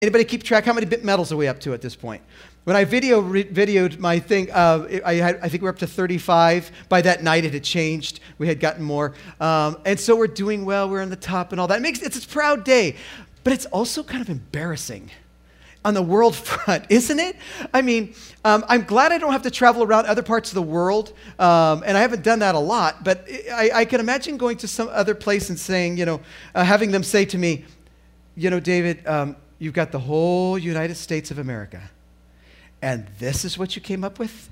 Anybody keep track? How many bit medals are we up to at this point? When I videoed my thing, I think we're up to 35. By that night, it had changed. We had gotten more. And so we're doing well. We're on the top and all that. It's a proud day. But it's also kind of embarrassing on the world front, isn't it? I mean, I'm glad I don't have to travel around other parts of the world. And I haven't done that a lot. But I can imagine going to some other place and saying, having them say to me, David, you've got the whole United States of America. And this is what you came up with?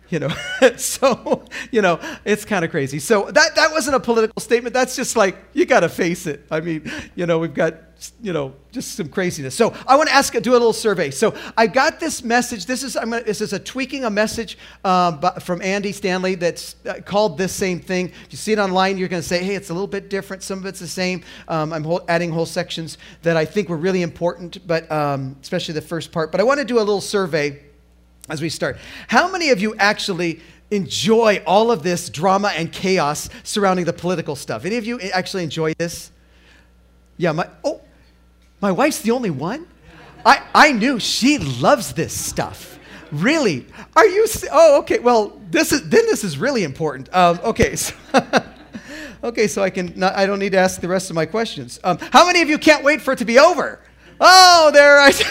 So, it's kind of crazy. So that wasn't a political statement. That's just like, you got to face it. I mean, we've got, just some craziness. So I want to do a little survey. So I got this message. This is a tweaking a message from Andy Stanley that's called this same thing. If you see it online, you're going to say, hey, it's a little bit different. Some of it's the same. I'm adding whole sections that I think were really important, but especially the first part. But I want to do a little survey as we start. How many of you actually enjoy all of this drama and chaos surrounding the political stuff? Any of you actually enjoy this? Yeah, my wife's the only one? I knew she loves this stuff. Really? Are you? Oh, okay. Well, this is really important. Okay. So, okay, so I don't need to ask the rest of my questions. How many of you can't wait for it to be over? Oh, there I.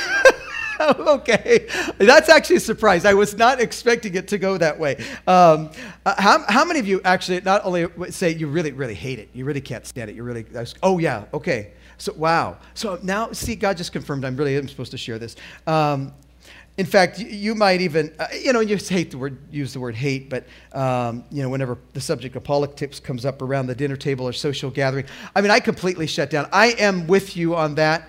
Okay, that's actually a surprise. I was not expecting it to go that way. How many of you actually not only say you really, really hate it, you really can't stand it, you really, oh yeah, okay. So, wow. So now, see, God just confirmed I'm supposed to share this. In fact, you might even, you use the word hate, but, whenever the subject of politics comes up around the dinner table or social gathering, I completely shut down. I am with you on that.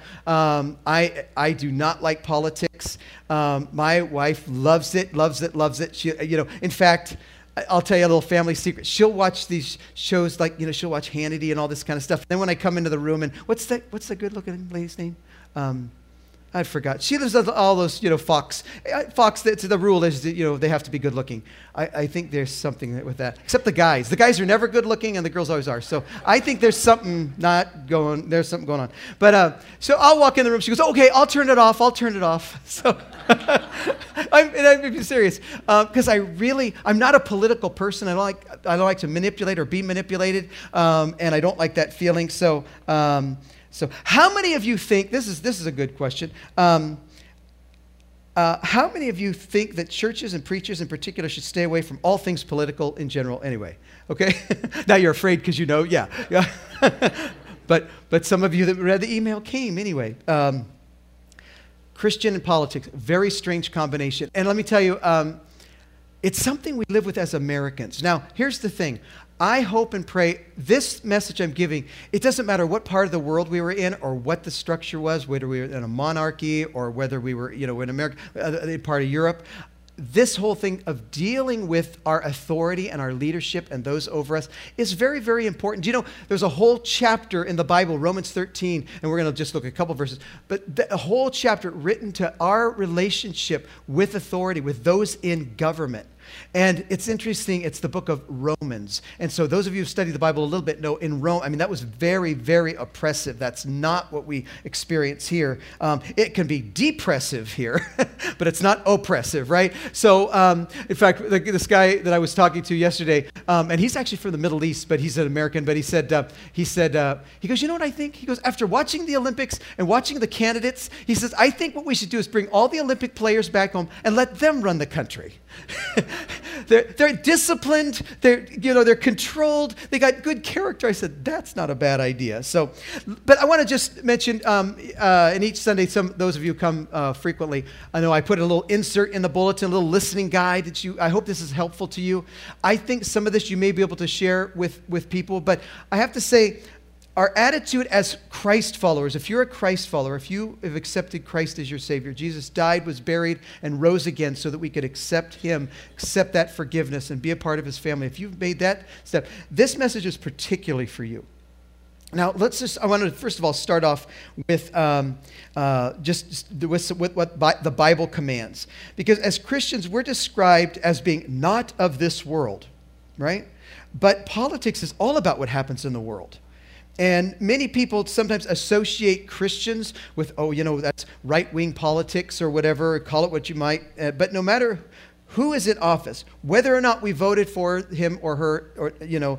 I do not like politics. My wife loves it. She, in fact, I'll tell you a little family secret. She'll watch these shows like, she'll watch Hannity and all this kind of stuff. Then when I come into the room and what's the good-looking lady's name? I forgot. She lives on all those, Fox. Fox, the rule is that, they have to be good looking. I think there's something with that. Except the guys. The guys are never good looking and the girls always are. So I think there's something there's something going on. But, so I'll walk in the room. She goes, okay, I'll turn it off. So, I'm serious. Because I'm not a political person. I don't like to manipulate or be manipulated. And I don't like that feeling. So how many of you think, this is a good question, how many of you think that churches and preachers in particular should stay away from all things political in general anyway? Okay? Now you're afraid because yeah. But some of you that read the email came anyway. Christian and politics, very strange combination. And let me tell you, it's something we live with as Americans. Now, here's the thing. I hope and pray this message I'm giving, it doesn't matter what part of the world we were in or what the structure was, whether we were in a monarchy or whether we were, in America, part of Europe. This whole thing of dealing with our authority and our leadership and those over us is very, very important. There's a whole chapter in the Bible, Romans 13, and we're going to just look at a couple verses, but a whole chapter written to our relationship with authority, with those in government. And it's interesting, it's the book of Romans. And so those of you who study the Bible a little bit know in Rome, that was very, very oppressive. That's not what we experience here. It can be depressive here, but it's not oppressive, right? So, in fact, this guy that I was talking to yesterday, and he's actually from the Middle East, but he's an American, but he goes, you know what I think? He goes, after watching the Olympics and watching the candidates, he says, I think what we should do is bring all the Olympic players back home and let them run the country. They're disciplined, they're controlled, they got good character. I said, that's not a bad idea. So, but I want to just mention, in each Sunday, those of you who come frequently, I know I put a little insert in the bulletin, a little listening guide I hope this is helpful to you. I think some of this you may be able to share with people, but I have to say, our attitude as Christ followers, if you're a Christ follower, if you have accepted Christ as your Savior, Jesus died, was buried, and rose again so that we could accept Him, accept that forgiveness, and be a part of His family. If you've made that step, this message is particularly for you. Now, I want to first of all start off with with what the Bible commands. Because as Christians, we're described as being not of this world, right? But politics is all about what happens in the world. And many people sometimes associate Christians with, that's right-wing politics or whatever, call it what you might. But no matter who is in office, whether or not we voted for him or her, or,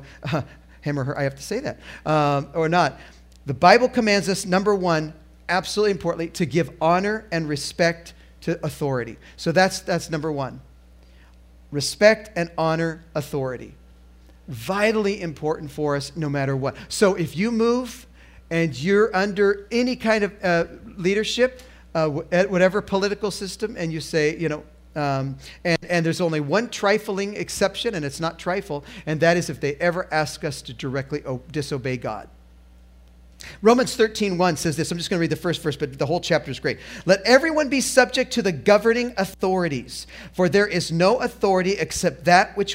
him or her, I have to say that, or not, the Bible commands us, number one, absolutely importantly, to give honor and respect to authority. So that's number one. Respect and honor authority. Vitally important for us no matter what. So if you move and you're under any kind of leadership, at whatever political system, and you say, and there's only one trifling exception, and it's not trifle, and that is if they ever ask us to directly disobey God. Romans 13:1 says this. I'm just going to read the first verse, but the whole chapter is great. Let everyone be subject to the governing authorities, for there is no authority except that which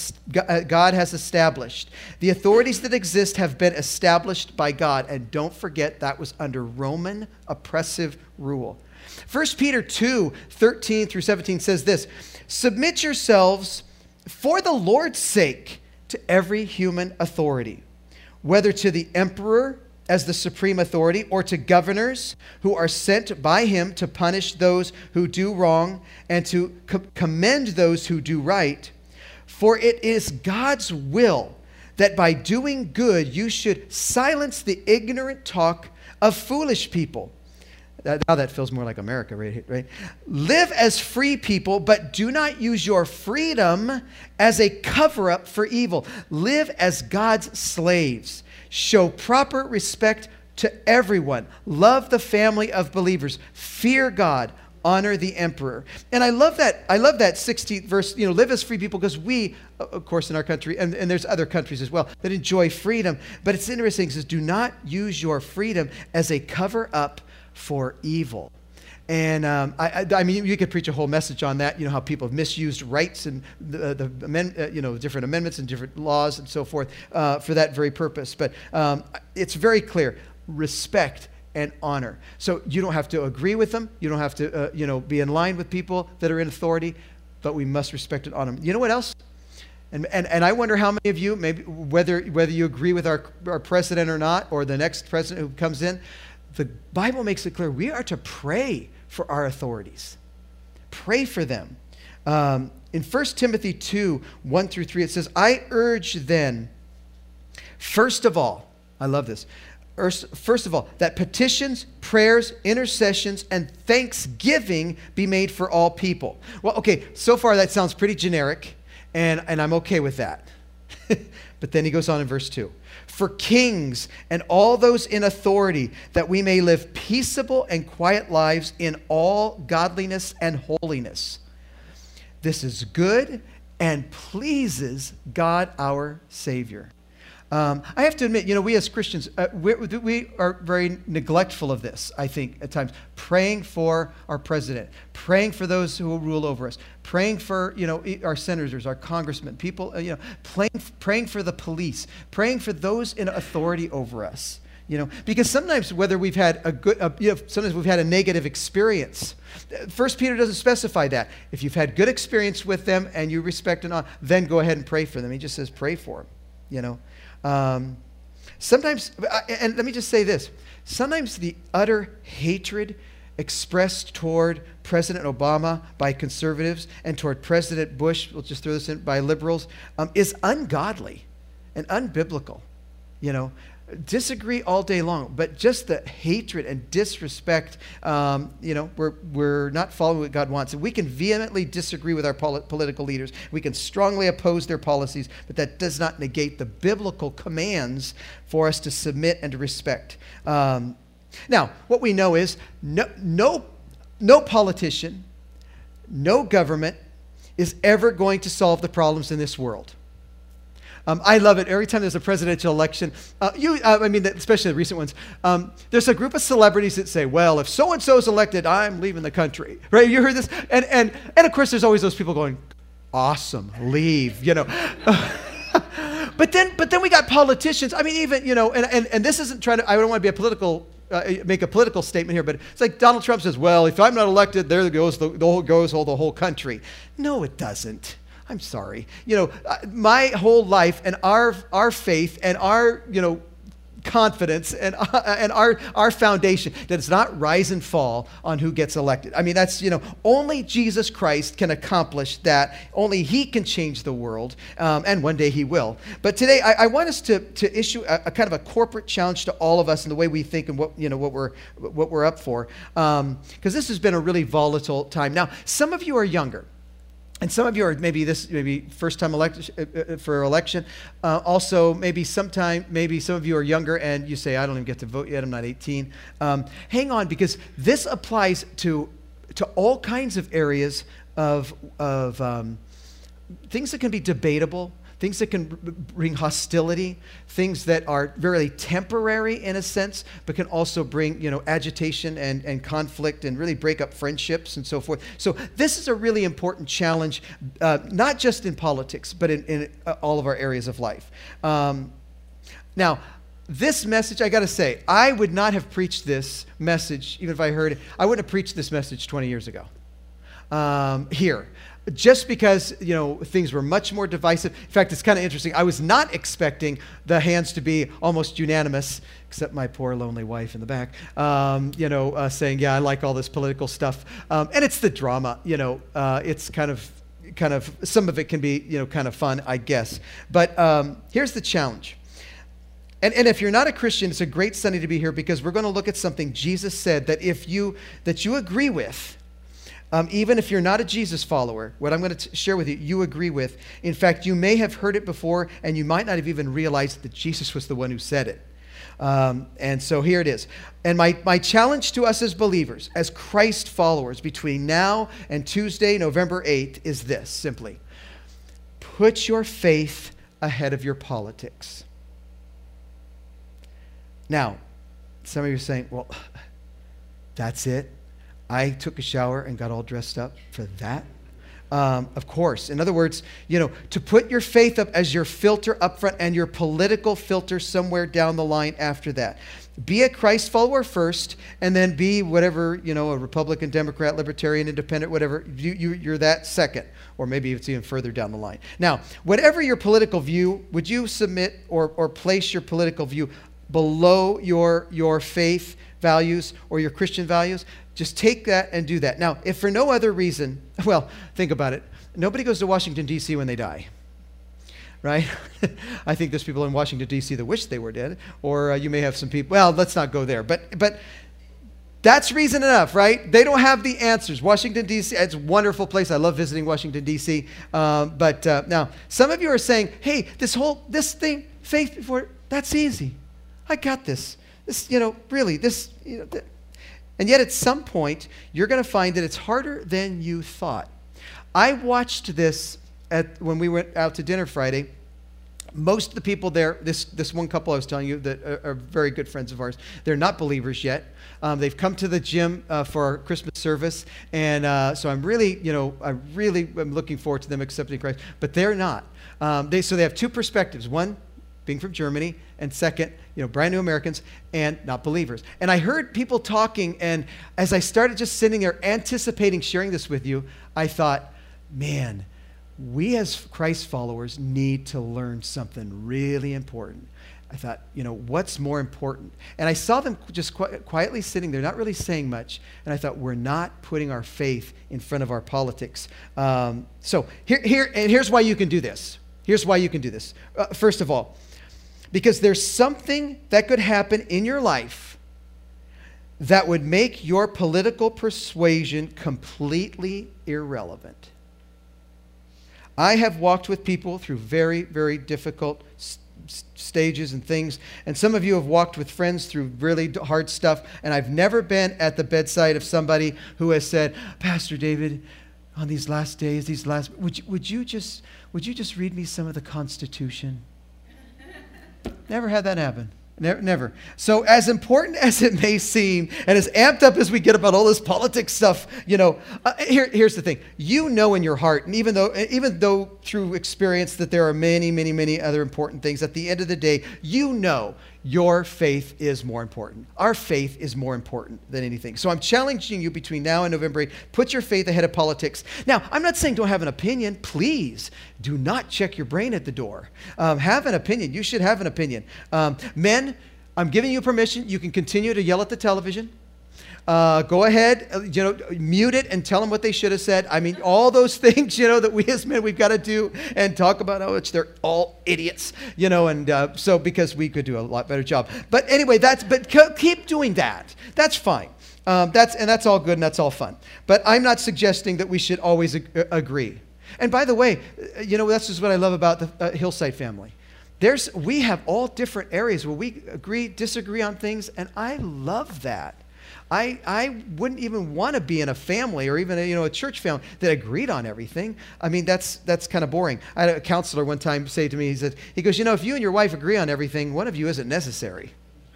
God has established. The authorities that exist have been established by God. And don't forget, that was under Roman oppressive rule. 1 Peter 2:13 through 17 says this. Submit yourselves for the Lord's sake to every human authority, whether to the emperor as the supreme authority, or to governors who are sent by him to punish those who do wrong and to commend those who do right. For it is God's will that by doing good you should silence the ignorant talk of foolish people. Now that feels more like America, right? Live as free people, but do not use your freedom as a cover-up for evil. Live as God's slaves. Show proper respect to everyone. Love the family of believers. Fear God. Honor the emperor. And I love that 16th verse, live as free people, because we, of course, in our country, and there's other countries as well, that enjoy freedom. But it's interesting. It says, do not use your freedom as a cover-up for evil. And I mean, you could preach a whole message on that, how people have misused rights and different amendments and different laws and so forth for that very purpose. But it's very clear, respect and honor. So you don't have to agree with them. You don't have to, be in line with people that are in authority, but we must respect and honor them. You know what else? And I wonder how many of you, maybe whether you agree with our president or not, or the next president who comes in, the Bible makes it clear we are to pray for our authorities. Pray for them. In 1 Timothy 2:1 through 3, it says, I urge then, first of all, I love this, first of all, that petitions, prayers, intercessions, and thanksgiving be made for all people. Well, okay, so far that sounds pretty generic, and I'm okay with that. But then he goes on in verse 2. For kings and all those in authority, that we may live peaceable and quiet lives in all godliness and holiness. This is good and pleases God our Savior. I have to admit, we as Christians, we are very neglectful of this, I think, at times. Praying for our president, praying for those who will rule over us, praying for, our senators, our congressmen, people, praying for the police, praying for those in authority over us. Because sometimes whether we've had sometimes we've had a negative experience. 1 Peter doesn't specify that. If you've had good experience with them and you respect and honor, then go ahead and pray for them. He just says pray for them, Sometimes, and let me just say this, sometimes the utter hatred expressed toward President Obama by conservatives and toward President Bush, we'll just throw this in, by liberals, is ungodly and unbiblical. Disagree all day long, but just the hatred and disrespect, we're not following what God wants. And we can vehemently disagree with our political leaders. We can strongly oppose their policies, but that does not negate the biblical commands for us to submit and to respect. Now, what we know is no politician, no government is ever going to solve the problems in this world. I love it. Every time there's a presidential election, especially the recent ones, there's a group of celebrities that say, well, if so-and-so is elected, I'm leaving the country. Right? You heard this? And of course, there's always those people going, awesome, leave, But then we got politicians. I mean, even, and this isn't trying to, I don't want to be make a political statement here, but it's like Donald Trump says, well, if I'm not elected, there goes the whole country. No, it doesn't. I'm sorry. My whole life and our faith and our, confidence and our foundation does not rise and fall on who gets elected. I mean, that's, only Jesus Christ can accomplish that. Only he can change the world, and one day he will. But today, I want us to issue a kind of a corporate challenge to all of us in the way we think and what we're up for, because this has been a really volatile time. Now, some of you are younger. And some of you are maybe first time for election. Also, maybe some of you are younger and you say, I don't even get to vote yet. I'm not 18. Hang on, because this applies to all kinds of areas of things that can be debatable, things that can bring hostility, things that are very temporary in a sense, but can also bring, agitation and conflict and really break up friendships and so forth. So this is a really important challenge, not just in politics, but in all of our areas of life. Now, this message, I got to say, I would not have preached this message, even if I heard it. I wouldn't have preached this message 20 years ago here. Just because, things were much more divisive. In fact, it's kind of interesting. I was not expecting the hands to be almost unanimous, except my poor lonely wife in the back, saying, yeah, I like all this political stuff. And it's the drama, it's kind of, some of it can be, kind of fun, I guess. But here's the challenge. And if you're not a Christian, it's a great Sunday to be here, because we're going to look at something Jesus said that that you agree with. Even if you're not a Jesus follower, what I'm going to share with you, you agree with. In fact, you may have heard it before, and you might not have even realized that Jesus was the one who said it. And so here it is. And my challenge to us as believers, as Christ followers, between now and Tuesday, November 8th, is this, simply. Put your faith ahead of your politics. Now, some of you are saying, well, that's it? I took a shower and got all dressed up for that? Of course. In other words, to put your faith up as your filter up front and your political filter somewhere down the line after that. Be a Christ follower first, and then be whatever, a Republican, Democrat, Libertarian, Independent, whatever. You're that second, or maybe it's even further down the line. Now, whatever your political view, would you submit or place your political view below your faith values or your Christian values? Just take that and do that. Now, if for no other reason, well, think about it. Nobody goes to Washington, D.C. when they die, right? I think there's people in Washington, D.C. that wish they were dead, or you may have some people, well, let's not go there. But that's reason enough, right? They don't have the answers. Washington, D.C., it's a wonderful place. I love visiting Washington, D.C. But now, some of you are saying, hey, this thing, faith before, that's easy. I got this. This, really, this, and yet at some point, you're going to find that it's harder than you thought. I watched this when we went out to dinner Friday. Most of the people there, this one couple I was telling you that are very good friends of ours, they're not believers yet. They've come to the gym for our Christmas service, and so I'm really am looking forward to them accepting Christ, but they're not. They have two perspectives. One, being from Germany, and second, brand new Americans and not believers. And I heard people talking, and as I started just sitting there anticipating sharing this with you, I thought, man, we as Christ followers need to learn something really important. I thought, what's more important? And I saw them just quietly sitting there, not really saying much. And I thought, we're not putting our faith in front of our politics. So here's why you can do this. Here's why you can do this. First of all, because there's something that could happen in your life that would make your political persuasion completely irrelevant. I have walked with people through very, very difficult stages and things, and some of you have walked with friends through really hard stuff, and I've never been at the bedside of somebody who has said, Pastor David, on these last days, would you just read me some of the Constitution? Never had that happen. Never. So as important as it may seem, and as amped up as we get about all this politics stuff, here's the thing. In your heart, and even though through experience that there are many, many, many other important things, at the end of the day, your faith is more important. Our faith is more important than anything. So I'm challenging you between now and November 8th, put your faith ahead of politics. Now, I'm not saying don't have an opinion. Please do not check your brain at the door. Have an opinion. You should have an opinion. Men, I'm giving you permission. You can continue to yell at the television. Go ahead, mute it and tell them what they should have said. I mean, all those things, that we as men, we've got to do and talk about how much they're all idiots, and so because we could do a lot better job. But anyway, keep doing that. That's fine. That's all good and that's all fun. But I'm not suggesting that we should always agree. And by the way, that's just what I love about the Hillside family. We have all different areas where we disagree on things, and I love that. I wouldn't even want to be in a family or even a church family that agreed on everything. I mean, that's kind of boring. I had a counselor one time say to me, he goes, if you and your wife agree on everything, one of you isn't necessary.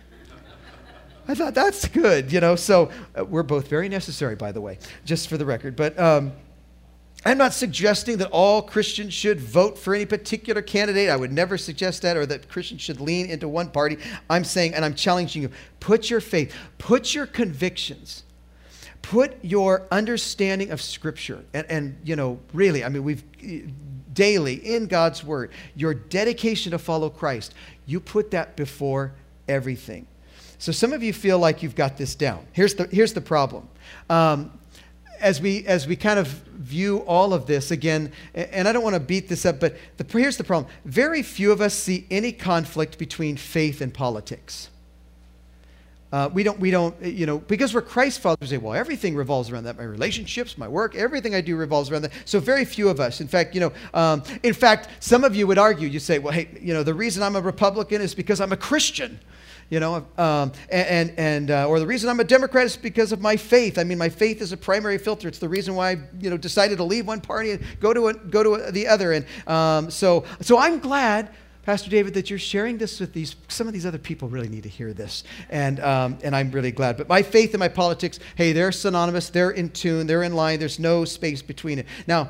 I thought, that's good, so we're both very necessary, by the way, just for the record. But I'm not suggesting that all Christians should vote for any particular candidate. I would never suggest that, or that Christians should lean into one party. I'm saying, and I'm challenging you, put your faith, put your convictions, put your understanding of Scripture, and really, I mean, we've daily in God's Word, your dedication to follow Christ, you put that before everything. So some of you feel like you've got this down. Here's the problem. As we kind of view all of this again, and I don't want to beat this up, but here's the problem. Very few of us see any conflict between faith and politics. We don't, because we're Christ followers, we say, well, everything revolves around that. My relationships, my work, everything I do revolves around that. So very few of us. In fact, some of you would argue, you say, well, hey, the reason I'm a Republican is because I'm a Christian. Or the reason I'm a Democrat is because of my faith. I mean, my faith is a primary filter. It's the reason why I, decided to leave one party and go to the other. And so I'm glad, Pastor David, that you're sharing this with some of these other people really need to hear this. And I'm really glad. But my faith and my politics, hey, they're synonymous. They're in tune. They're in line. There's no space between it. Now,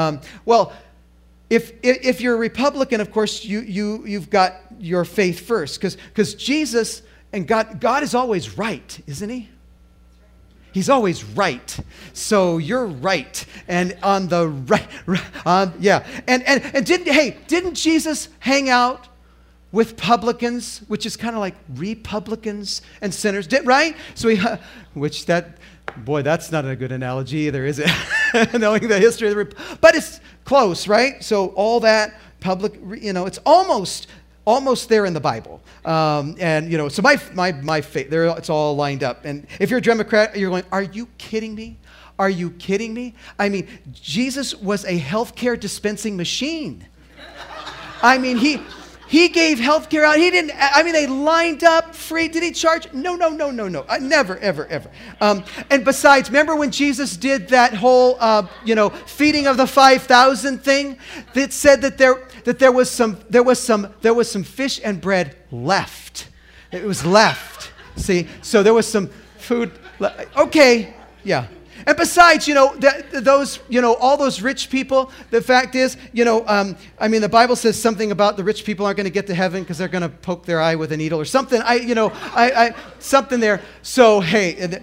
If you're a Republican, of course, you've got your faith first, because Jesus and God is always right, isn't he? He's always right. So you're right, and on the right, yeah. And didn't Jesus hang out with publicans, which is kind of like republicans and sinners, right? So that's not a good analogy either, is it? Knowing the history of but it's close, right? So all that public, it's almost there in the Bible. So my faith, it's all lined up. And if you're a Democrat, you're going, are you kidding me? Are you kidding me? I mean, Jesus was a healthcare dispensing machine. I mean, he gave health care out. He didn't, they lined up free. Did he charge? No. Never, ever. And besides, remember when Jesus did that whole, feeding of the 5,000 thing? That said that there was some fish and bread left. It was left. See? So there was some food. Okay. Yeah. And besides, all those rich people, the fact is, the Bible says something about the rich people aren't going to get to heaven because they're going to poke their eye with a needle or something. Something there. So, hey,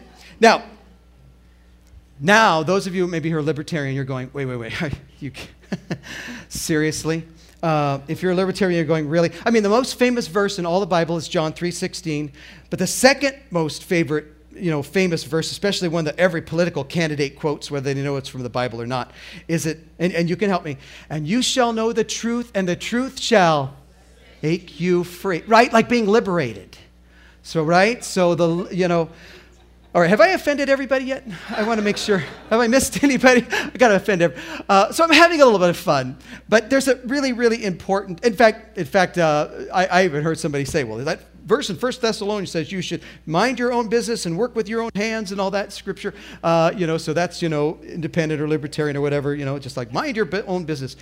now, those of you maybe who are libertarian, you're going, wait, you seriously? If you're a libertarian, you're going, really? I mean, the most famous verse in all the Bible is John 3:16, but the second most famous verse, especially one that every political candidate quotes, whether they know it's from the Bible or not, is it, and you can help me, and you shall know the truth, and the truth shall make you free, right? Like being liberated. So, right? So all right, have I offended everybody yet? I want to make sure. Have I missed anybody? I got to offend everybody. So I'm having a little bit of fun, but there's a really, really important, in fact, I even heard somebody say, well, that verse in 1 Thessalonians says you should mind your own business and work with your own hands and all that scripture, so that's, independent or libertarian or whatever, just like mind your own business.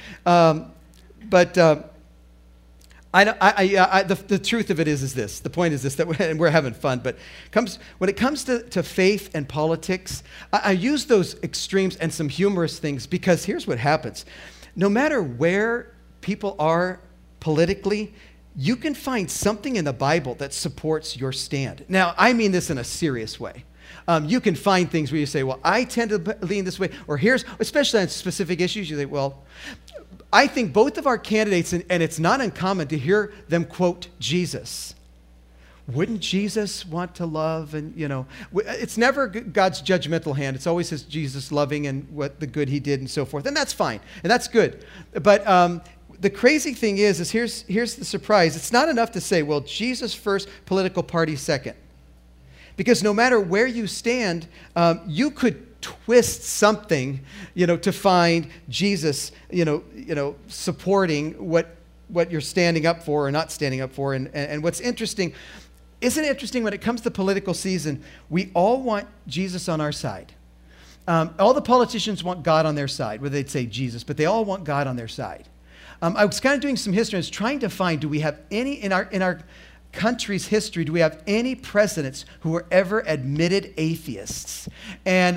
The truth of it is this. The point is this, that we're having fun, but when it comes to faith and politics, I use those extremes and some humorous things because here's what happens. No matter where people are politically, you can find something in the Bible that supports your stand. Now, I mean this in a serious way. You can find things where you say, well, I tend to lean this way, or especially on specific issues, you say, well, I think both of our candidates, and it's not uncommon to hear them quote Jesus. wouldn't Jesus want to love? And, it's never God's judgmental hand. It's always his Jesus loving and what the good he did and so forth. And that's fine. And that's good. But the crazy thing is here's the surprise. It's not enough to say, well, Jesus first, political party second. Because no matter where you stand, you could twist something, to find Jesus, supporting what you're standing up for or not standing up for. And what's interesting, isn't it interesting when it comes to political season, we all want Jesus on our side. All the politicians want God on their side, whether they'd say Jesus, but they all want God on their side. I was kind of doing some history. I was trying to find, do we have any in our country's history, do we have any presidents who were ever admitted atheists? And,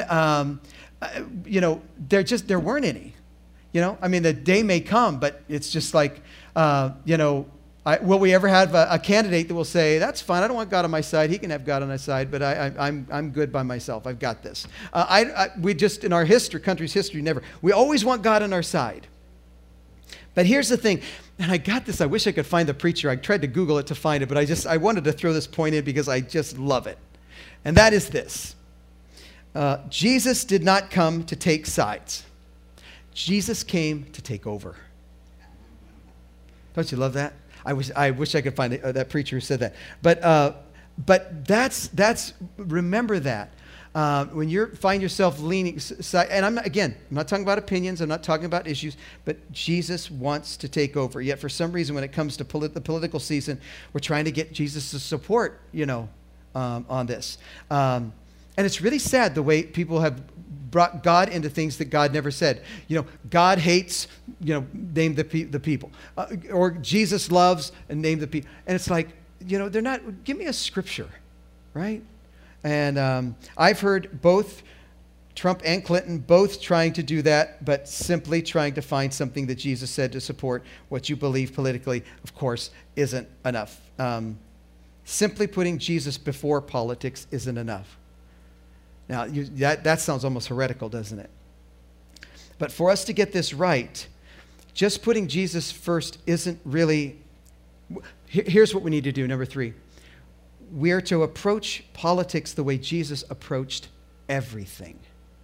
there weren't any. The day may come, but it's just like, will we ever have a candidate that will say, that's fine, I don't want God on my side, he can have God on his side, but I'm good by myself, I've got this. We just, in our country's history, never. We always want God on our side. But here's the thing, and I got this, I wish I could find the preacher. I tried to Google it to find it, but I wanted to throw this point in because I just love it. And that is this. Jesus did not come to take sides. Jesus came to take over. Don't you love that? I wish I could find that preacher who said that. But that's remember that. When you find yourself leaning side, and I'm not talking about opinions, I'm not talking about issues, but Jesus wants to take over. Yet for some reason, when it comes to the political season, we're trying to get Jesus to support, on this. And it's really sad the way people have brought God into things that God never said. God hates, name the people. Or Jesus loves and name the people. And it's like, they're not, give me a scripture, right? And I've heard both Trump and Clinton both trying to do that, but simply trying to find something that Jesus said to support what you believe politically, of course, isn't enough. Simply putting Jesus before politics isn't enough. Now, that sounds almost heretical, doesn't it? But for us to get this right, just putting Jesus first isn't really... Here's what we need to do, number 3. We are to approach politics the way Jesus approached everything.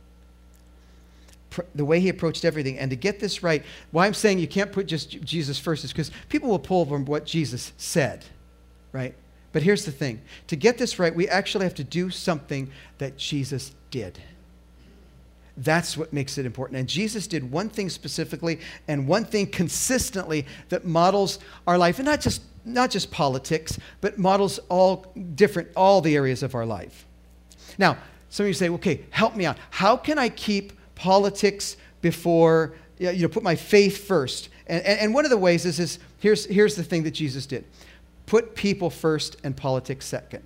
The way he approached everything. And to get this right, why I'm saying you can't put just Jesus first is because people will pull from what Jesus said, right? But here's the thing. To get this right, we actually have to do something that Jesus did. That's what makes it important. And Jesus did one thing specifically and one thing consistently that models our life. And not just politics, but models all the areas of our life. Now, some of you say, okay, help me out. How can I keep politics before, put my faith first? And one of the ways is here's the thing that Jesus did. Put people first and politics second.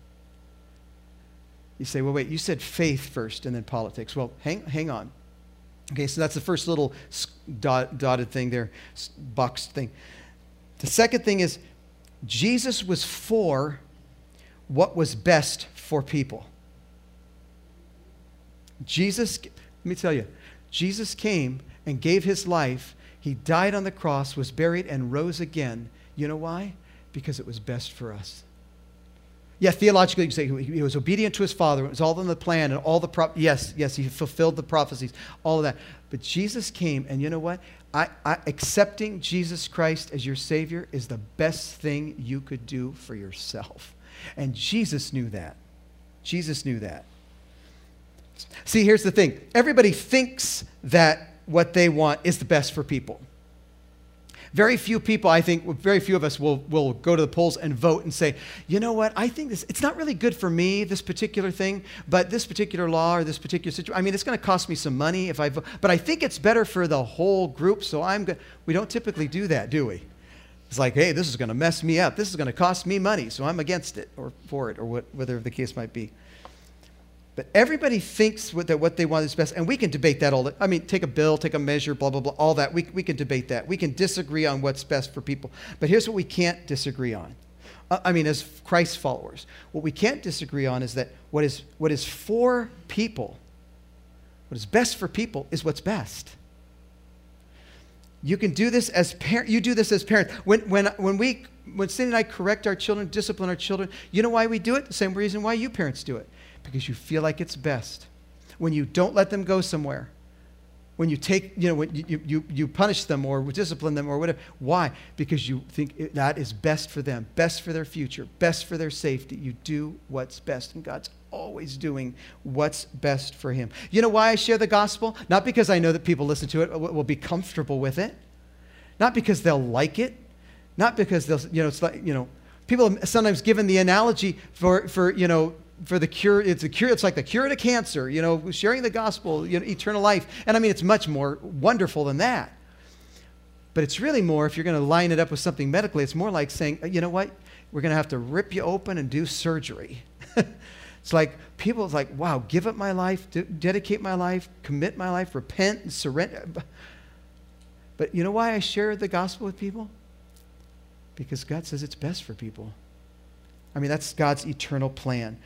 You say, well, wait, you said faith first and then politics. Well, hang on. Okay, so that's the first little dotted thing there, boxed thing. The second thing is Jesus was for what was best for people. Let me tell you, Jesus came and gave his life. He died on the cross, was buried, and rose again. You know why? Because it was best for us. Yeah, theologically, you say he was obedient to his Father. It was all in the plan and all the yes, he fulfilled the prophecies, all of that. But Jesus came, and you know what? Accepting Jesus Christ as your Savior is the best thing you could do for yourself. And Jesus knew that. Jesus knew that. See, here's the thing. Everybody thinks that what they want is the best for people. Very few people, I think, very few of us will go to the polls and vote and say, you know what, I think it's not really good for me, this particular thing, but this particular law or this particular situation, it's going to cost me some money if I vote, but I think it's better for the whole group, so I'm good. We don't typically do that, do we? It's like, hey, this is going to mess me up. This is going to cost me money, so I'm against it or for it or whatever the case might be. But everybody thinks that what they want is best, and we can debate that all. Take a bill, take a measure, blah, blah, blah, all that. We can debate that. We can disagree on what's best for people. But here's what we can't disagree on. As Christ followers, what we can't disagree on is that what is for people, what is best for people is what's best. You can do this as parents. You do this as parents. When Cindy and I correct our children, discipline our children, you know why we do it? The same reason why you parents do it. Because you feel like it's best. When you don't let them go somewhere, when you take, when you punish them or discipline them or whatever. Why? Because you think that is best for them, best for their future, best for their safety. You do what's best, and God's always doing what's best for him. You know why I share the gospel? Not because I know that people listen to it will be comfortable with it. Not because they'll like it. Not because they'll, it's like, people are sometimes given the analogy for the cure. It's a cure. It's like the cure to cancer, sharing the gospel, eternal life. And I mean, it's much more wonderful than that. But it's really more, if you're going to line it up with something medically, it's more like saying, you know what? We're going to have to rip you open and do surgery. It's like, people, it's like, wow, give up my life, dedicate my life, commit my life, repent and surrender. But you know why I share the gospel with people? Because God says it's best for people. I mean, that's God's eternal plan.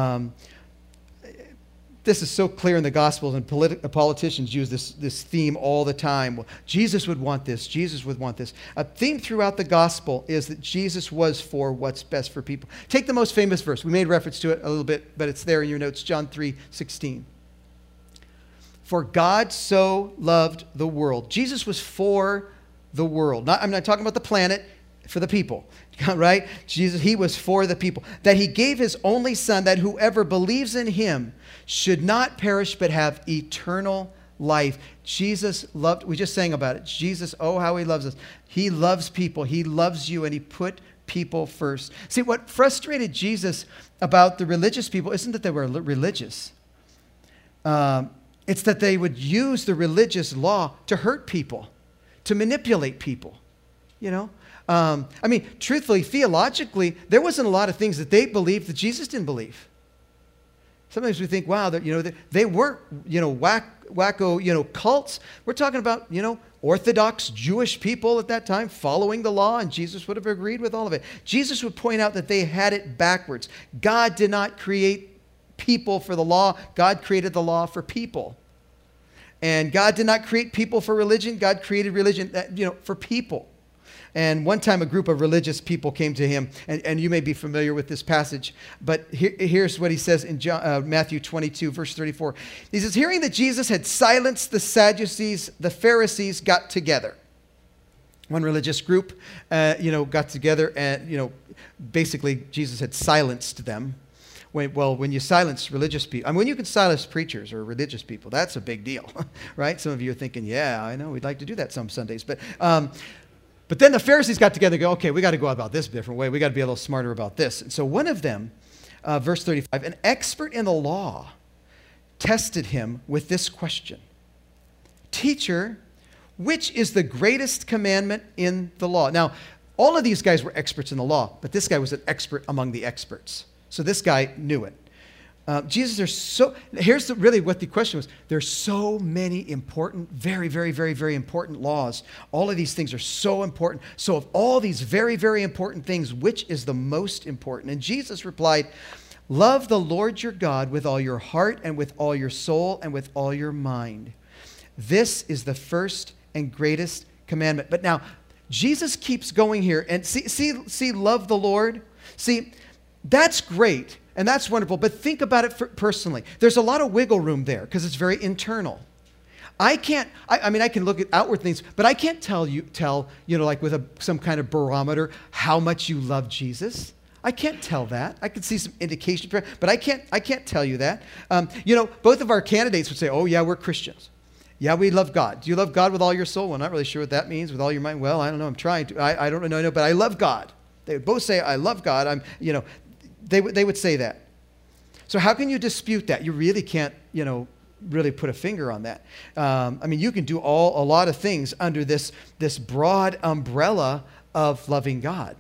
This is so clear in the Gospels, and politicians use this theme all the time. Well, Jesus would want this. Jesus would want this. A theme throughout the Gospel is that Jesus was for what's best for people. Take the most famous verse. We made reference to it a little bit, but it's there in your notes, John 3:16. For God so loved the world. Jesus was for the world. I'm not talking about the planet, for the people, right? Jesus, he was for the people. That he gave his only son, that whoever believes in him should not perish but have eternal life. Jesus loved, we just sang about it. Jesus, oh, how he loves us. He loves people. He loves you, and he put people first. See, what frustrated Jesus about the religious people isn't that they were religious. It's that they would use the religious law to hurt people, to manipulate people, I mean, truthfully, theologically, there wasn't a lot of things that they believed that Jesus didn't believe. Sometimes we think, wow, they weren't, wacko, cults. We're talking about, Orthodox Jewish people at that time following the law, and Jesus would have agreed with all of it. Jesus would point out that they had it backwards. God did not create people for the law. God created the law for people. And God did not create people for religion. God created religion, for people. And one time a group of religious people came to him, and you may be familiar with this passage, but here's what he says in Matthew 22, verse 34. He says, hearing that Jesus had silenced the Sadducees, the Pharisees got together. One religious group, got together, and, basically Jesus had silenced them. When you silence religious people, when you can silence preachers or religious people, that's a big deal, right? Some of you are thinking, yeah, I know, we'd like to do that some Sundays, But then the Pharisees got together and go, okay, we got to go about this a different way. We got to be a little smarter about this. And so one of them, verse 35, an expert in the law tested him with this question. Teacher, which is the greatest commandment in the law? Now, all of these guys were experts in the law, but this guy was an expert among the experts. So this guy knew it. Here's really what the question was. There's so many important, very, very, very, very important laws. All of these things are so important. So of all these very, very important things, which is the most important? And Jesus replied, love the Lord your God with all your heart and with all your soul and with all your mind. This is the first and greatest commandment. But now, Jesus keeps going here. And see, love the Lord. See, that's great. And that's wonderful, but think about it personally. There's a lot of wiggle room there because it's very internal. I can look at outward things, but I can't tell like with some kind of barometer how much you love Jesus. I can't tell that. I can see some indication, but I can't tell you that. Both of our candidates would say, oh yeah, we're Christians. Yeah, we love God. Do you love God with all your soul? Well, not really sure what that means. With all your mind? Well, I don't know. I'm trying to. I don't know, but I love God. They would both say, I love God. They would say that. So how can you dispute that? You really can't, really put a finger on that. You can do a lot of things under this broad umbrella of loving God.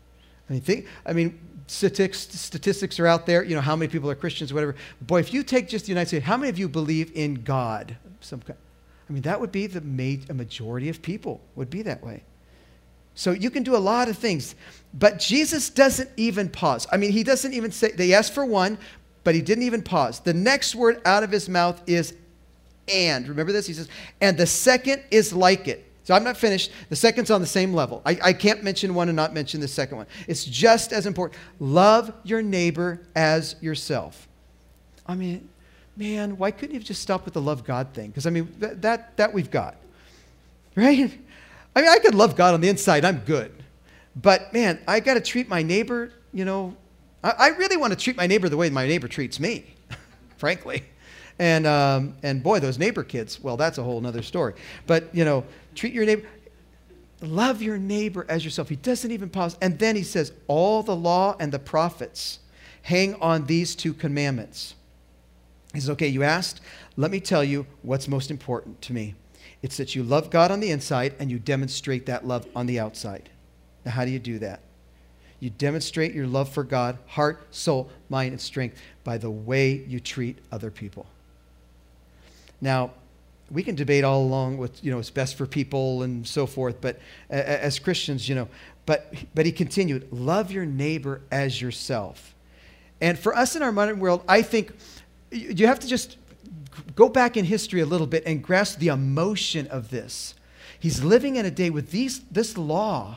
Statistics are out there. How many people are Christians, or whatever. Boy, if you take just the United States, how many of you believe in God? That would be a majority of people would be that way. So you can do a lot of things, but Jesus doesn't even pause. He doesn't even say, they asked for one, but he didn't even pause. The next word out of his mouth is and. Remember this? He says, and the second is like it. So I'm not finished. The second's on the same level. I can't mention one and not mention the second one. It's just as important. Love your neighbor as yourself. I mean, man, why couldn't you have just stopped with the love God thing? Because, I mean, that we've got, right? I mean, I could love God on the inside. I'm good. But, man, I got to treat my neighbor, I really want to treat my neighbor the way my neighbor treats me, frankly. And boy, those neighbor kids, well, that's a whole nother story. But, treat your neighbor, love your neighbor as yourself. He doesn't even pause. And then he says, all the law and the prophets hang on these two commandments. He says, okay, you asked, let me tell you what's most important to me. It's that you love God on the inside and you demonstrate that love on the outside. Now, how do you do that? You demonstrate your love for God, heart, soul, mind, and strength by the way you treat other people. Now, we can debate all along what, is best for people and so forth, but as Christians, but he continued, love your neighbor as yourself. And for us in our modern world, I think you have to just go back in history a little bit and grasp the emotion of this. He's living in a day with this law,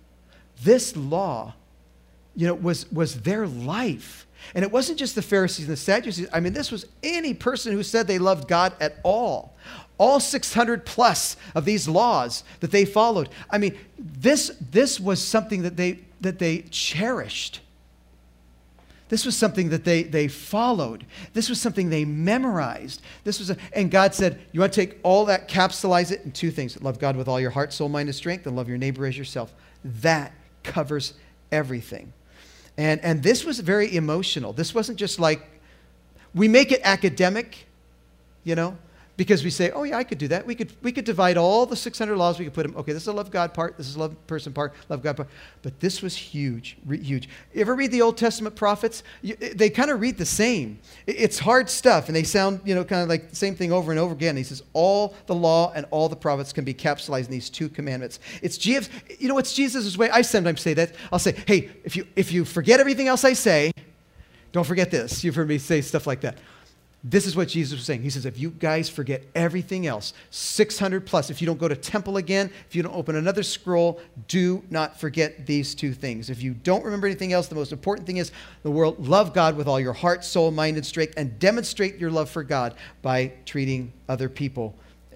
was their life. And it wasn't just the Pharisees and the Sadducees. I mean, this was any person who said they loved God at all. All 600 plus of these laws that they followed. I mean, this was something that they cherished. This was something that they followed. This was something they memorized. And God said, you want to take all that, capsulize it in two things. Love God with all your heart, soul, mind, and strength, and love your neighbor as yourself. That covers everything. And this was very emotional. This wasn't just like, we make it academic, because we say, oh yeah, I could do that. We could divide all the 600 laws. We could put them, okay, this is a love God part. This is a love person part, love God part. But this was huge, huge. You ever read the Old Testament prophets? They kind of read the same. It's hard stuff, and they sound, kind of like the same thing over and over again. He says, all the law and all the prophets can be capsulized in these two commandments. It's Jesus' way. I sometimes say that. I'll say, hey, if you forget everything else I say, don't forget this. You've heard me say stuff like that. This is what Jesus was saying. He says, if you guys forget everything else, 600 plus, if you don't go to temple again, if you don't open another scroll, do not forget these two things. If you don't remember anything else, the most important thing is the world, love God with all your heart, soul, mind, and strength, and demonstrate your love for God by treating other people.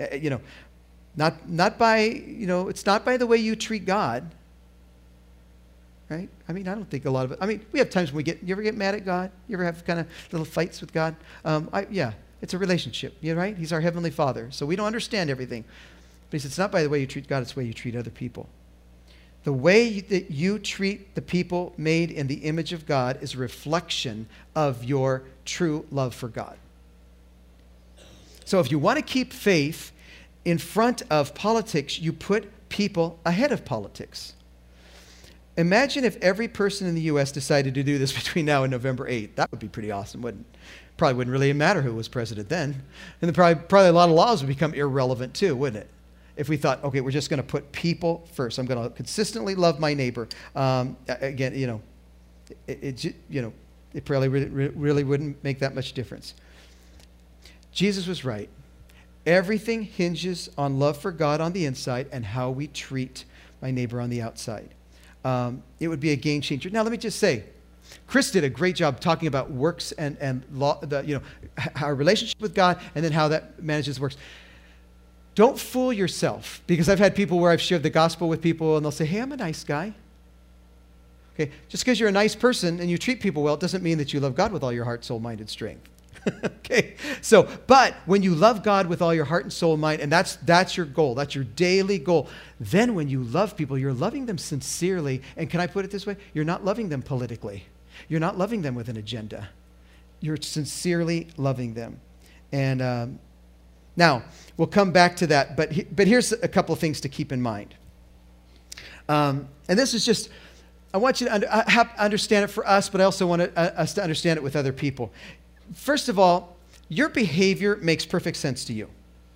Not by, it's not by the way you treat God. Right? I mean, I don't think a lot of it. I mean, we have times when you ever get mad at God? You ever have kind of little fights with God? It's a relationship, right? He's our Heavenly Father. So we don't understand everything. But he says, it's not by the way you treat God, it's the way you treat other people. The way that you treat the people made in the image of God is a reflection of your true love for God. So if you want to keep faith in front of politics, you put people ahead of politics. Imagine if every person in the U.S. decided to do this between now and November 8th. That would be pretty awesome, wouldn't it? Probably wouldn't really matter who was president then. And then probably a lot of laws would become irrelevant too, wouldn't it? If we thought, okay, we're just going to put people first. I'm going to consistently love my neighbor. Again, it probably really wouldn't make that much difference. Jesus was right. Everything hinges on love for God on the inside and how we treat my neighbor on the outside. It would be a game changer. Now, let me just say, Chris did a great job talking about works and law, our relationship with God, and then how that manages works. Don't fool yourself, because I've had people where I've shared the gospel with people, and they'll say, hey, I'm a nice guy. Okay, just because you're a nice person and you treat people well, it doesn't mean that you love God with all your heart, soul, mind, and strength. Okay, but when you love God with all your heart and soul and mind, and that's your goal, that's your daily goal, then when you love people, you're loving them sincerely, and can I put it this way? You're not loving them politically. You're not loving them with an agenda. You're sincerely loving them. And now, we'll come back to that, but here's a couple of things to keep in mind. And this is just, I want you to understand it for us, but I also want us to understand it with other people. First of all, your behavior makes perfect sense to you.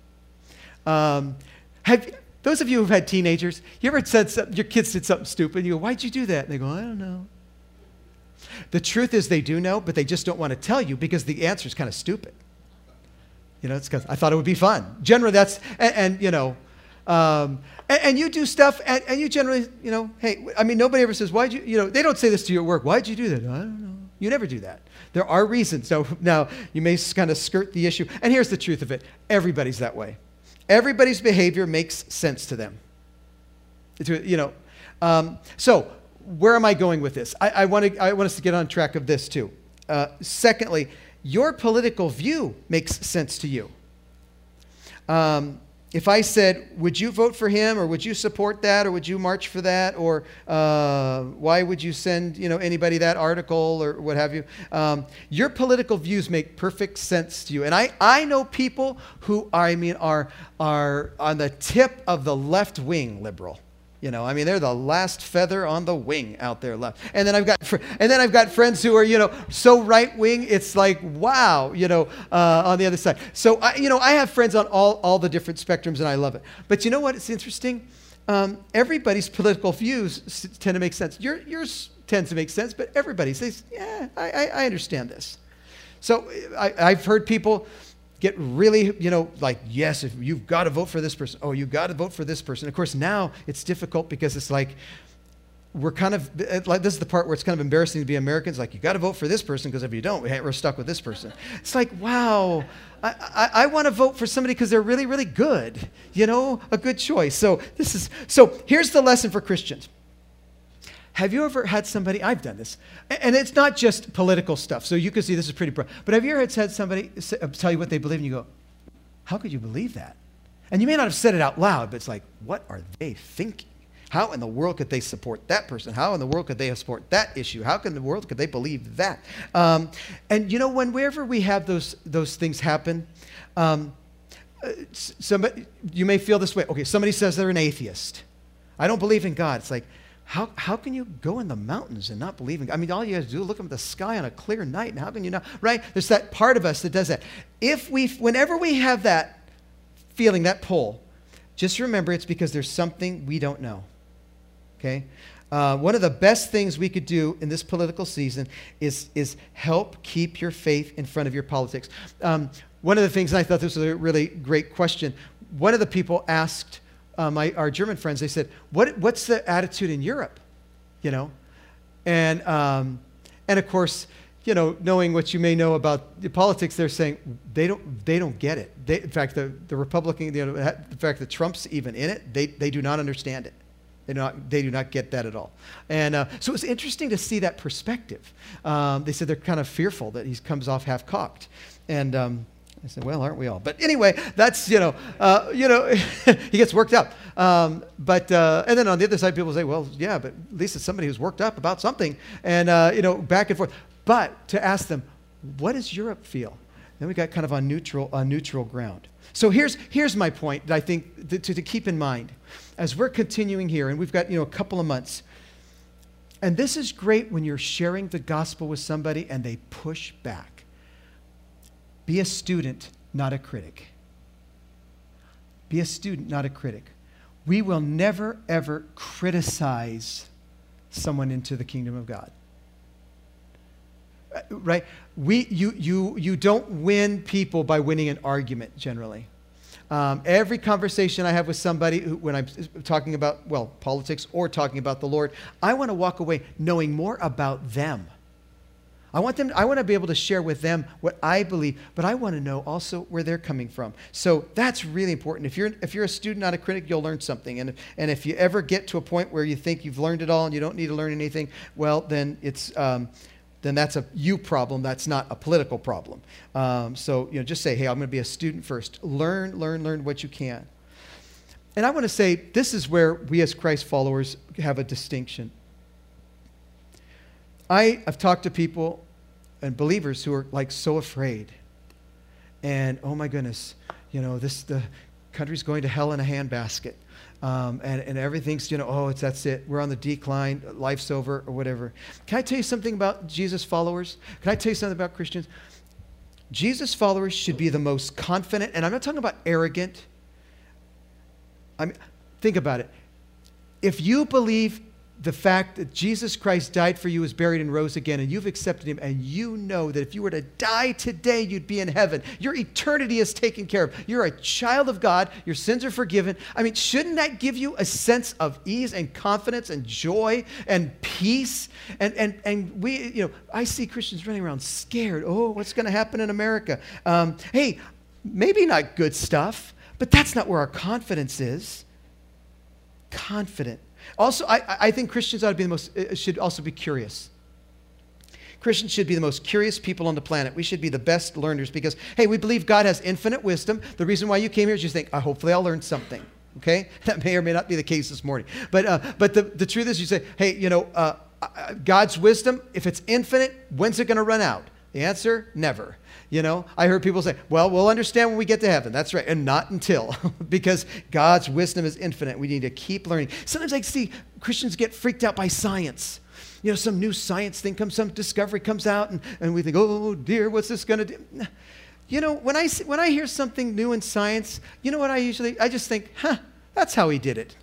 Those of you who've had teenagers, you ever said something, your kids did something stupid, you go, why'd you do that? And they go, I don't know. The truth is they do know, but they just don't want to tell you because the answer is kind of stupid. It's because I thought it would be fun. Generally, that's, And you do stuff, and you generally, hey, I mean, nobody ever says, why'd you, they don't say this to you at work. Why'd you do that? I don't know. You never do that. There are reasons. So now you may kind of skirt the issue. And here's the truth of it. Everybody's that way. Everybody's behavior makes sense to them. So where am I going with this? I want us to get on track of this too. Secondly, your political view makes sense to you. If I said, would you vote for him, or would you support that, or would you march for that, or why would you send anybody that article, or what have you? Your political views make perfect sense to you. And I know people who are on the tip of the left-wing liberal. They're the last feather on the wing out there left. And then I've got friends who are, so right wing, it's like, wow, on the other side. So, I have friends on all the different spectrums, and I love it. But you know what? It's interesting. Everybody's political views tend to make sense. Yours tends to make sense, but everybody says, yeah, I understand this. So I've heard people get really, like, yes, if you've got to vote for this person. Oh, you've got to vote for this person. Of course, now it's difficult because it's like, we're kind of, like, this is the part where it's kind of embarrassing to be Americans. Like, you got to vote for this person because if you don't, we're stuck with this person. It's like, wow, I want to vote for somebody because they're really, really good. A good choice. So here's the lesson for Christians. Have you ever had somebody, I've done this, and it's not just political stuff, so you can see this is pretty broad, but have you ever had somebody tell you what they believe, and you go, how could you believe that? And you may not have said it out loud, but it's like, what are they thinking? How in the world could they support that person? How in the world could they support that issue? How in the world could they believe that? And whenever we have those things happen, somebody, you may feel this way. Okay, somebody says they're an atheist. I don't believe in God. It's like, how can you go in the mountains and not believe in God? I mean, all you have to do is look up at the sky on a clear night, and how can you not, right? There's that part of us that does that. Whenever we have that feeling, that pull, just remember it's because there's something we don't know, okay? One of the best things we could do in this political season is help keep your faith in front of your politics. One of the things, and I thought this was a really great question, one of the people asked, our German friends, they said, what's the attitude in Europe? And of course, knowing what you may know about the politics, they're saying they don't get it. In fact, the Republican, the fact that Trump's even in it, they do not understand it. They do not get that at all. And so it's interesting to see that perspective. They said they're kind of fearful that he comes off half-cocked. And I said, well, aren't we all? But anyway, that's, he gets worked up. And then on the other side, people say, well, yeah, but at least it's somebody who's worked up about something. And, back and forth. But to ask them, what does Europe feel? Then we got kind of on neutral ground. So here's my point that I think to keep in mind. As we're continuing here, and we've got, a couple of months, and this is great when you're sharing the gospel with somebody and they push back. Be a student, not a critic. Be a student, not a critic. We will never, ever criticize someone into the kingdom of God. Right? You don't win people by winning an argument, generally. Every conversation I have with somebody when I'm talking about, politics or talking about the Lord, I want to walk away knowing more about them. I want to be able to share with them what I believe, but I want to know also where they're coming from. So that's really important. If you're a student, not a critic, you'll learn something. And if you ever get to a point where you think you've learned it all and you don't need to learn anything, well, then then that's a you problem. That's not a political problem. So just say, hey, I'm going to be a student first. Learn what you can. And I want to say this is where we as Christ followers have a distinction. I've talked to people and believers who are like so afraid. And oh my goodness, the country's going to hell in a handbasket. And everything's, that's it. We're on the decline. Life's over or whatever. Can I tell you something about Jesus followers? Can I tell you something about Christians? Jesus followers should be the most confident, and I'm not talking about arrogant. Think about it. If you believe the fact that Jesus Christ died for you, was buried, and rose again, and you've accepted him, and you know that if you were to die today, you'd be in heaven. Your eternity is taken care of. You're a child of God. Your sins are forgiven. I mean, shouldn't that give you a sense of ease and confidence and joy and peace? And we, I see Christians running around scared. Oh, what's going to happen in America? Hey, maybe not good stuff, but that's not where our confidence is. Confident. Also, I think Christians ought to be should also be curious. Christians should be the most curious people on the planet. We should be the best learners because, hey, we believe God has infinite wisdom. The reason why you came here is you think, hopefully I'll learn something. Okay? That may or may not be the case this morning. But the truth is you say, hey, God's wisdom, if it's infinite, when's it going to run out? The answer, never. I heard people say, well, we'll understand when we get to heaven. That's right. And not until, because God's wisdom is infinite. We need to keep learning. Sometimes I see Christians get freaked out by science. Some new science thing comes, some discovery comes out, and we think, oh dear, what's this going to do? When I hear something new in science, you know what I just think, that's how he did it.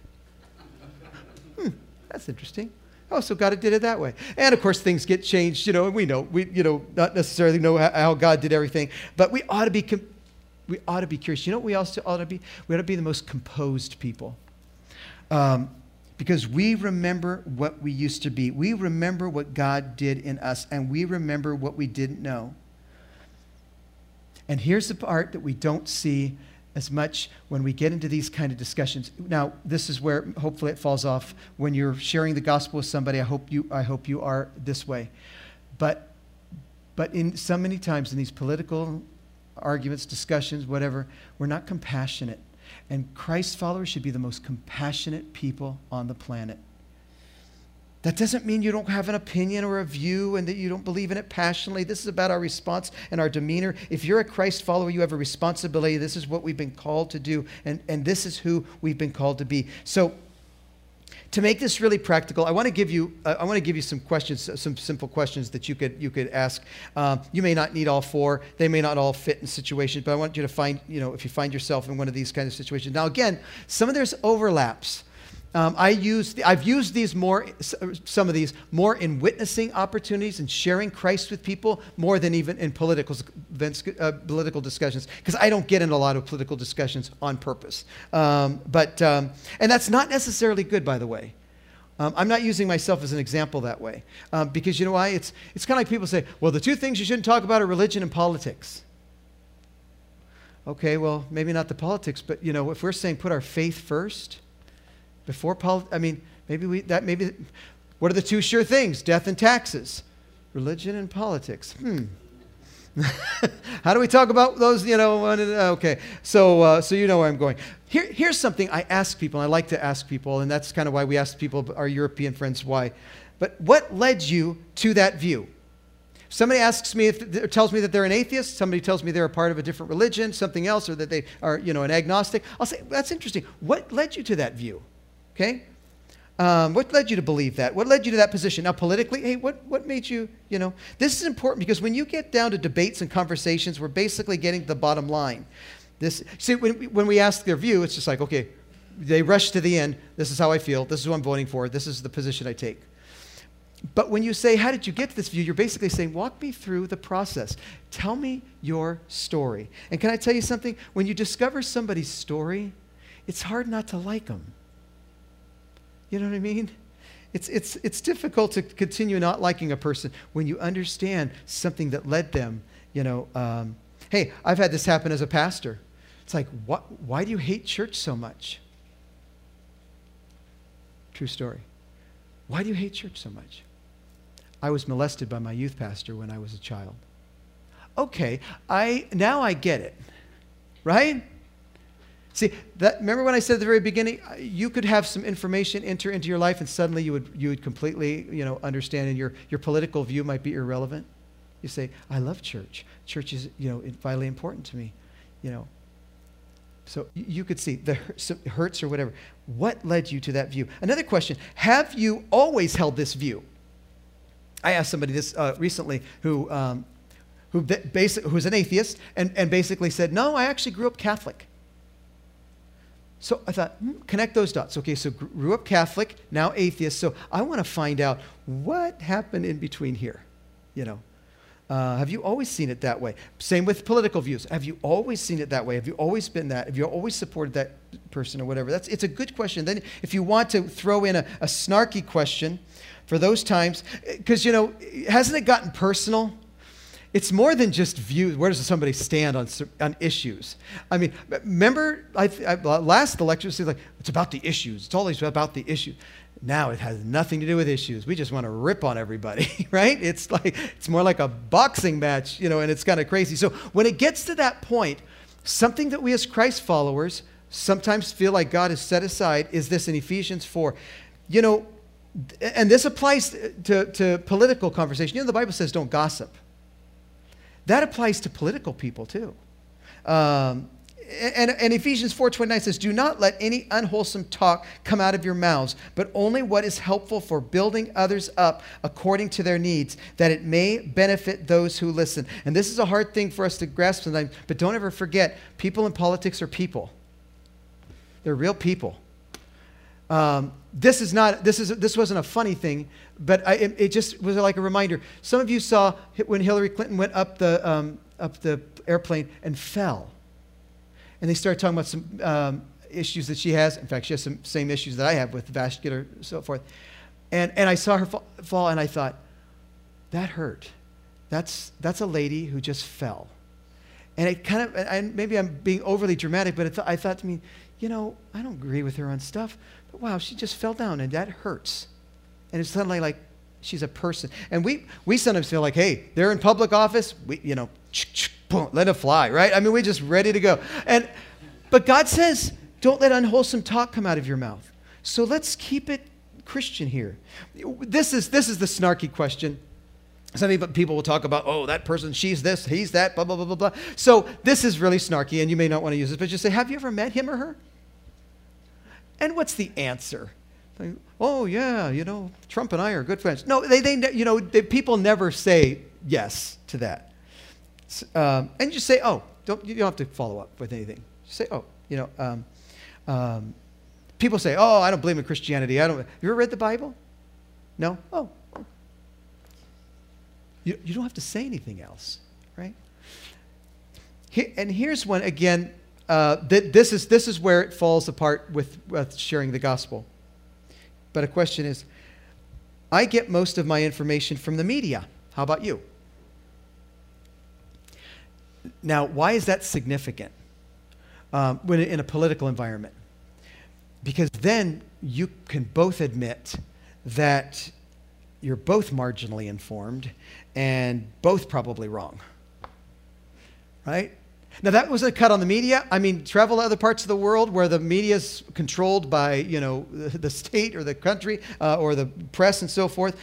That's interesting. Oh, so God did it that way. And of course, things get changed, and we not necessarily know how God did everything, but we ought to be curious. You know what we also ought to be? We ought to be the most composed people. Because we remember what we used to be. We remember what God did in us, and we remember what we didn't know. And here's the part that we don't see as much when we get into these kind of discussions. Now, this is where hopefully it falls off. When you're sharing the gospel with somebody, I hope you are this way. But in so many times in these political arguments, discussions, whatever, we're not compassionate. And Christ followers should be the most compassionate people on the planet. That doesn't mean you don't have an opinion or a view and that you don't believe in it passionately. This is about our response and our demeanor. If you're a Christ follower, you have a responsibility. This is what we've been called to do, and this is who we've been called to be. So to make this really practical, I want to give you some questions, some simple questions that you could ask. You may not need all four. They may not all fit in situations, but I want you to find, if you find yourself in one of these kinds of situations. Now, again, some of there's overlaps. I've used these some of these more in witnessing opportunities and sharing Christ with people more than even in political discussions, because I don't get in a lot of political discussions on purpose. And that's not necessarily good, by the way. I'm not using myself as an example that way, because you know why? It's kind of like people say, well, the two things you shouldn't talk about are religion and politics. Okay, well, maybe not the politics, but if we're saying put our faith first. Before what are the two sure things? Death and taxes. Religion and politics. How do we talk about those, okay. So you know where I'm going. Here's something I ask people, and I like to ask people, and that's kind of why we ask people, our European friends, why. But what led you to that view? Somebody asks me tells me that they're an atheist. Somebody tells me they're a part of a different religion, something else, or that they are, an agnostic. I'll say, that's interesting. What led you to that view? Okay? What led you to believe that? What led you to that position? Now, politically, hey, what made you, This is important because when you get down to debates and conversations, we're basically getting to the bottom line. When we ask their view, it's just like, okay, they rush to the end. This is how I feel. This is who I'm voting for. This is the position I take. But when you say, how did you get to this view? You're basically saying, walk me through the process. Tell me your story. And can I tell you something? When you discover somebody's story, it's hard not to like them. You know what I mean? It's difficult to continue not liking a person when you understand something that led them, Hey, I've had this happen as a pastor. It's like, why do you hate church so much? True story. Why do you hate church so much? I was molested by my youth pastor when I was a child. Okay, now I get it, right? See, remember when I said at the very beginning, you could have some information enter into your life and suddenly you would completely, understand, and your political view might be irrelevant. You say, I love church. Church is, vitally important to me, So you could see the hurts or whatever. What led you to that view? Another question, have you always held this view? I asked somebody this recently who's an atheist and basically said, no, I actually grew up Catholic. So I thought, connect those dots. Okay, so grew up Catholic, now atheist. So I want to find out what happened in between here. Have you always seen it that way? Same with political views. Have you always seen it that way? Have you always been that? Have you always supported that person or whatever? It's a good question. Then if you want to throw in a snarky question for those times, because, hasn't it gotten personal? It's more than just views. Where does somebody stand on issues? I mean, remember last lecture, it's like, it's about the issues. It's always about the issues. Now it has nothing to do with issues. We just want to rip on everybody, right? It's more like a boxing match, and it's kind of crazy. So when it gets to that point, something that we as Christ followers sometimes feel like God has set aside is this in Ephesians 4. And this applies to political conversation. The Bible says don't gossip. That applies to political people too. And Ephesians 4:29 says, do not let any unwholesome talk come out of your mouths, but only what is helpful for building others up according to their needs, that it may benefit those who listen. And this is a hard thing for us to grasp sometimes, but don't ever forget, people in politics are people. They're real people. This wasn't a funny thing, but it just was like a reminder. Some of you saw when Hillary Clinton went up the airplane and fell. And they started talking about some issues that she has. In fact, she has some same issues that I have with vascular and so forth. And I saw her fall, and I thought, that hurt. That's a lady who just fell. And it kind of, and maybe I'm being overly dramatic, but I thought to me, I don't agree with her on stuff, but wow, she just fell down, and that hurts. And it's suddenly like she's a person. And we sometimes feel like, hey, they're in public office, boom, let it fly, right? I mean, we're just ready to go. But God says, don't let unwholesome talk come out of your mouth. So let's keep it Christian here. This is the snarky question. Some people will talk about, oh, that person, she's this, he's that, blah, blah, blah, blah, blah. So this is really snarky, and you may not want to use it, but just say, have you ever met him or her? And what's the answer? Like, oh, yeah, Trump and I are good friends. No, people never say yes to that. And just say, oh, you don't have to follow up with anything. Just say, oh, people say, oh, I don't believe in Christianity. You ever read the Bible? No? Oh. You don't have to say anything else, right? And here's one, again, this is where it falls apart with sharing the gospel. But a question is, I get most of my information from the media. How about you? Now, why is that significant when in a political environment? Because then you can both admit that you're both marginally informed and both probably wrong, right? Now, that wasn't a cut on the media. I mean, travel to other parts of the world where the media is controlled by, the state or the country or the press and so forth.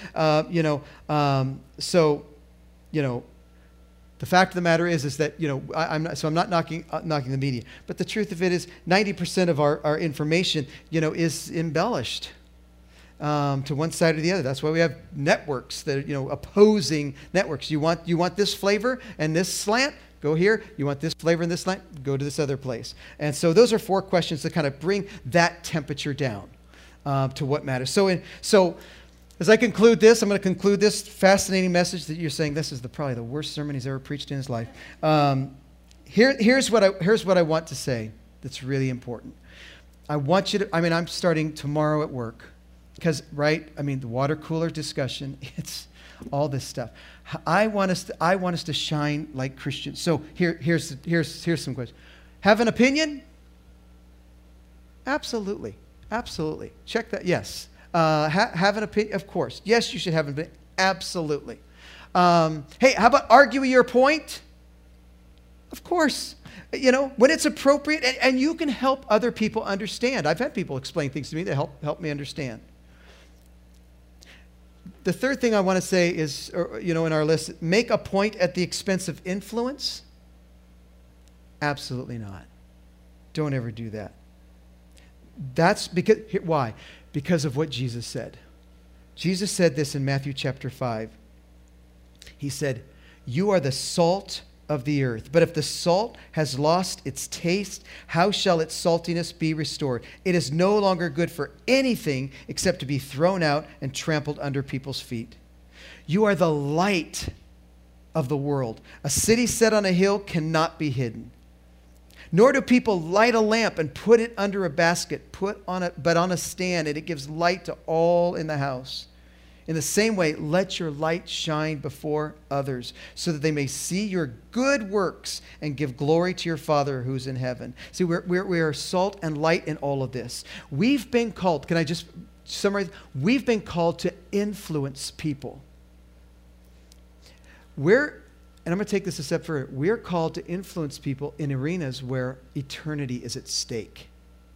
The fact of the matter is that, I'm not knocking the media. But the truth of it is 90% of our information, is embellished to one side or the other. That's why we have networks that are, opposing networks. You want this flavor and this slant? Go here. You want this flavor and this slant? Go to this other place. And so those are 4 questions that kind of bring that temperature down to what matters. So as I conclude this, I'm going to conclude this fascinating message that you're saying this is probably the worst sermon he's ever preached in his life. Here's what I want to say that's really important. I want you to, I'm starting tomorrow at work because, right, the water cooler discussion, it's all this stuff. I want us to shine like Christians. So here's some questions. Have an opinion? Absolutely. Check that. Yes. Have an opinion? Of course. Yes, you should have an opinion. Absolutely. Hey, how about argue your point? Of course. When it's appropriate, and you can help other people understand. I've had people explain things to me that help me understand. The third thing I want to say is, in our list, make a point at the expense of influence. Absolutely not. Don't ever do that. That's because, why? Because of what Jesus said. Jesus said this in Matthew chapter 5. He said, you are the salt of the earth. But if the salt has lost its taste, how shall its saltiness be restored? It is no longer good for anything except to be thrown out and trampled under people's feet. You are the light of the world. A city set on a hill cannot be hidden. Nor do people light a lamp and put it under a basket, but on a stand, and it gives light to all in the house. In the same way, let your light shine before others, so that they may see your good works and give glory to your Father who's in heaven. See, we are salt and light in all of this. We've been called, can I just summarize? We've been called to influence people. And I'm going to take this a step further. We're called to influence people in arenas where eternity is at stake.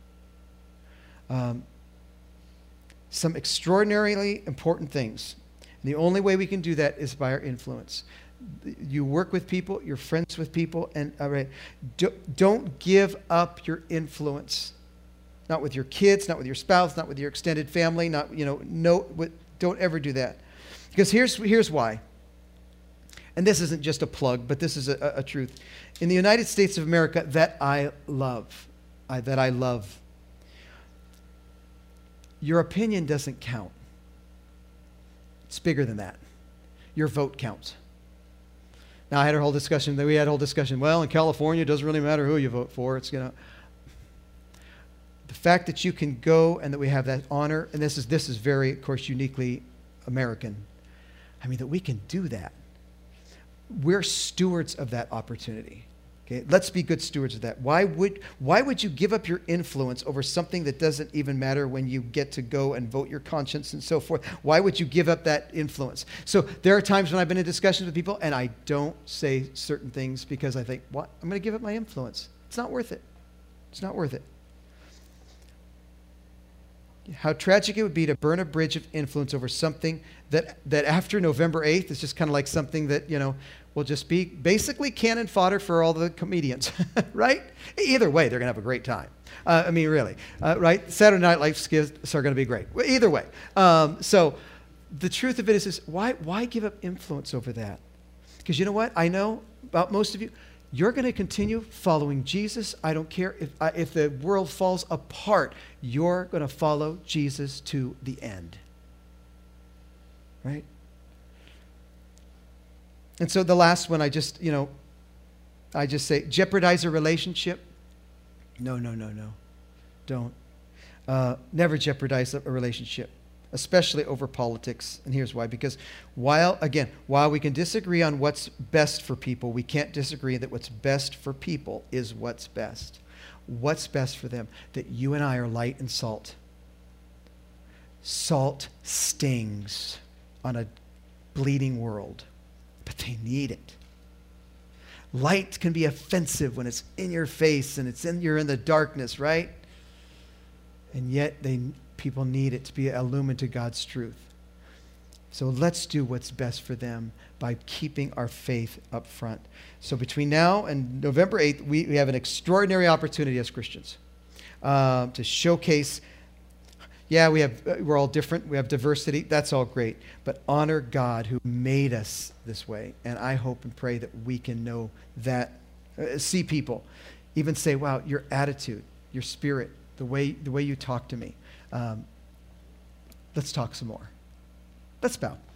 Some extraordinarily important things. And the only way we can do that is by our influence. You work with people, you're friends with people, and don't give up your influence. Not with your kids, not with your spouse, not with your extended family, don't ever do that. Because here's why. And this isn't just a plug, but this is a truth. In the United States of America that I love, your opinion doesn't count. It's bigger than that. Your vote counts. Now, we had a whole discussion. Well, in California, it doesn't really matter who you vote for. The fact that you can go and that we have that honor, and this is very, of course, uniquely American. I mean, that we can do that. We're stewards of that opportunity. Okay, let's be good stewards of that. Why would you give up your influence over something that doesn't even matter when you get to go and vote your conscience and so forth? Why would you give up that influence? So there are times when I've been in discussions with people and I don't say certain things because I think, what? I'm going to give up my influence. It's not worth it. It's not worth it. How tragic it would be to burn a bridge of influence over something that after November 8th is just kind of like something that, will just be basically cannon fodder for all the comedians, right? Either way, they're going to have a great time. Really, right? Saturday Night Live skits are going to be great. Either way. So the truth of it is why give up influence over that? Because you know what? I know about most of you, you're going to continue following Jesus. I don't care if the world falls apart. You're going to follow Jesus to the end. Right? And so the last one, I just say, jeopardize a relationship. No. Don't. Never jeopardize a relationship, especially over politics. And here's why. Because while we can disagree on what's best for people, we can't disagree that what's best for people is what's best. What's best for them? That you and I are light and salt. Salt stings on a bleeding world, but they need it. Light can be offensive when it's in your face and you're in the darkness, right? And yet people need it to be illumined to God's truth. So let's do what's best for them by keeping our faith up front. So between now and November 8th, we have an extraordinary opportunity as Christians to showcase. Yeah, we're all different. We have diversity. That's all great. But honor God who made us this way. And I hope and pray that we can know that, see people, even say, wow, your attitude, your spirit, the way you talk to me. Let's talk some more. Let's bow.